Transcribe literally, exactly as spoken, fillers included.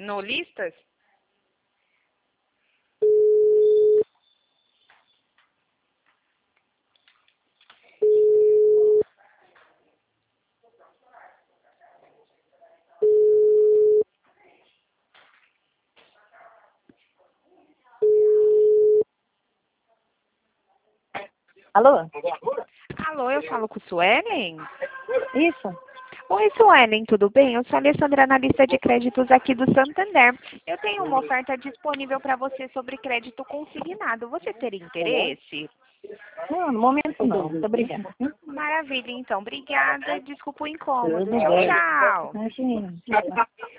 No Listas? Alô? Alô, eu falo com o Suelen? Isso? Oi, Suelen, tudo bem? Eu sou a Alessandra, analista de créditos aqui do Santander. Eu tenho uma oferta disponível para você sobre crédito consignado. Você teria interesse? Não, no momento não. Muito obrigada. Maravilha, então. Obrigada. Desculpa o incômodo. Tudo Tchau, bem. tchau. Imagina.